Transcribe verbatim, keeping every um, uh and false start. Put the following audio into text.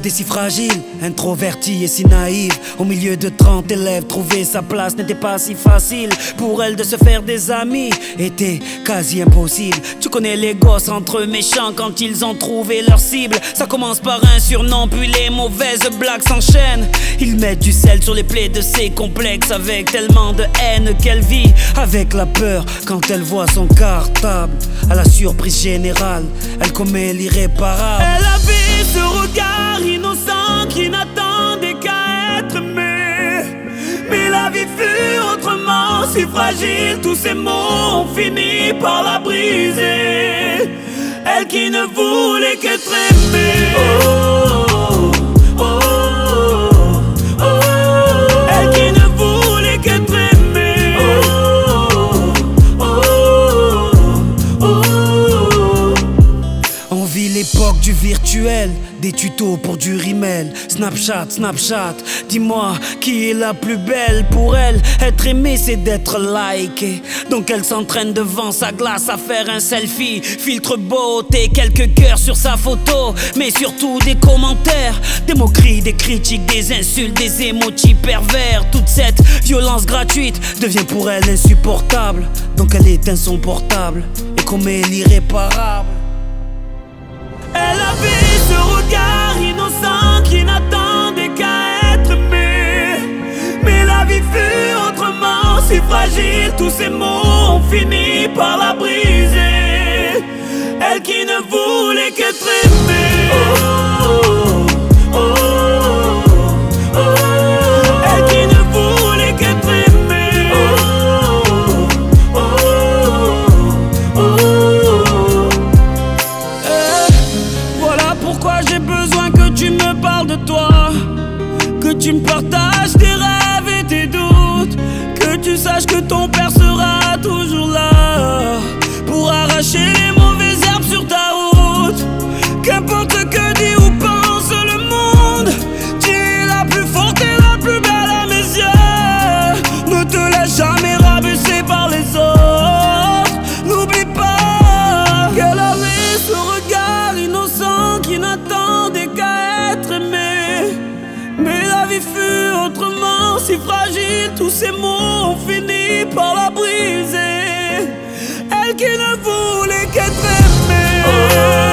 était si fragile, introvertie et si naïve. Au milieu de trente élèves, trouver sa place n'était pas si facile. Pour elle de se faire des amis était quasi impossible. Tu connais les gosses entre eux méchants quand ils ont trouvé leur cible. Ça commence par un surnom, puis les mauvaises blagues s'enchaînent. Ils mettent du sel sur les plaies de ses complexes, avec tellement de haine qu'elle vit avec la peur quand elle voit son cartable. À la surprise générale, elle commet l'irréparable. Elle avait ce regard innocent qui n'attendait qu'à être aimé. Mais la vie fut autrement, si fragile, tous ces mots ont fini par la briser. Elle qui ne voulait qu'être aimée. Oh, oh, oh, oh, oh. Elle qui ne voulait qu'être aimée. Oh, oh, oh, oh. On vit l'époque du virtuel, des tutos pour du rimel. Snapchat, Snapchat, dis-moi qui est la plus belle. Pour elle, être aimée c'est d'être likée. Donc elle s'entraîne devant sa glace à faire un selfie. Filtre beauté, quelques cœurs sur sa photo. Mais surtout des commentaires, des moqueries, des critiques, des insultes, des emojis pervers. Toute cette violence gratuite devient pour elle insupportable. Donc elle éteint son portable et commet l'irréparable. Elle avait ce regard innocent qui n'attendait qu'à être aimé. Mais la vie fut autrement, si fragile, tous ces mots ont fini par la briser. Elle qui ne voulait qu'être aimée. Oh, oh, oh, oh. Elle qui ne voulait qu'être aimée. Oh, oh, oh, oh. Voilà pourquoi j'ai besoin que tu me parles de toi, que tu me partages tes rêves et tes doutes, que tu saches que ton père sera toujours là pour arracher les mauvaises herbes sur ta route. Qu'importe que dit ou pense le monde, tu es la plus forte et la plus belle à mes yeux. Ne te laisse jamais rabaisser par les autres. N'oublie pas qu'elle avait ce regard innocent qui n'attendait qu'à être aimé. Mais la vie fut autrement, si fragile, tous ces mots ont fini par la briser. Elle qui ne voulait qu'être aimée.